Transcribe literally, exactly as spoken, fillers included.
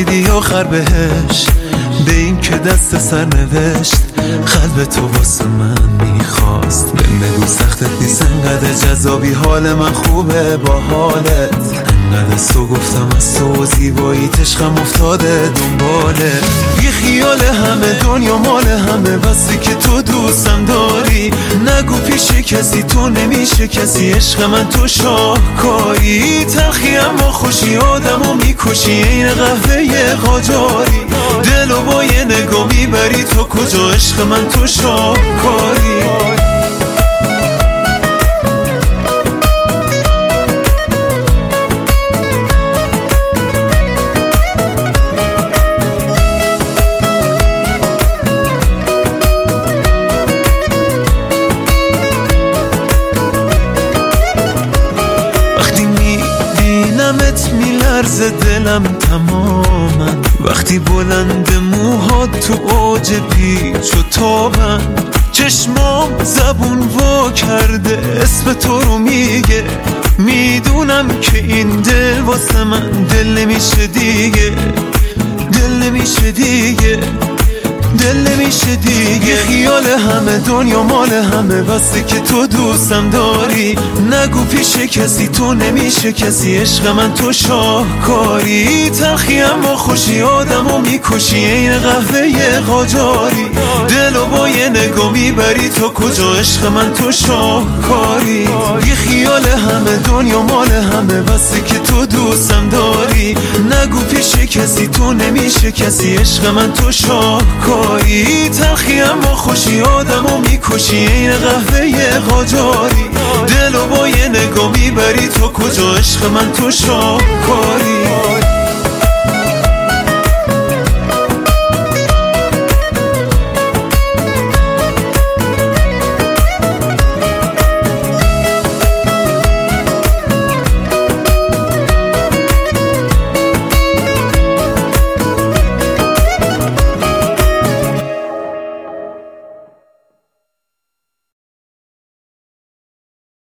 رسیدی آخر بهش، به این که دست سر نوشت قلب تو واسه من میخواست. بهم بگو سختت نیست انقدر جذابی، حال من خوبه با حالت، انقدر از تو گفتم از تو زیبایی عشقم افتاده دنباله. بی خیال همه دنیا مال همه، بسی که تو دوستم داری، نگو پیش کسی تو نمیشه کسی، عشق من تو شاهکاری. تلخی اما خوشی آدمو میکشی، این قهوه قاجاری، دلو با یه نگاه میبری تو کجا، عشق من تو شاهکاری. میلرزه دلم تماما، وقتی بلند موهات تو اوج پیچ و تابن، چشمام زبون وا کرده اسم تو رو میگه، میدونم که این دل واسه من دل نمیشه دیگه، دل نمیشه دیگه، دل نمیشه دیگه. خیال همه دنیا مال همه، بسه که تو دوستم داری، نگو پیش کسی تو نمیشه کسی، عشق من تو شاهکاری. تلخی اما خوشی آدمو میکشی، این قهوه قاجاری، دلو با یه نگاه میبری تو کجا، عشق من تو شاهکاری. یه خیال همه دنیا مال همه، بسه که تو دوستم داری، نگو پیش کسی تو نمیشه کسی، عشق من تو شاهکاری. تلخی اما خوشی آدمو میکشی، این قهوه قاجاری، دلو با یه نگاه میبری تو کجا، عشق من تو شاهکاری.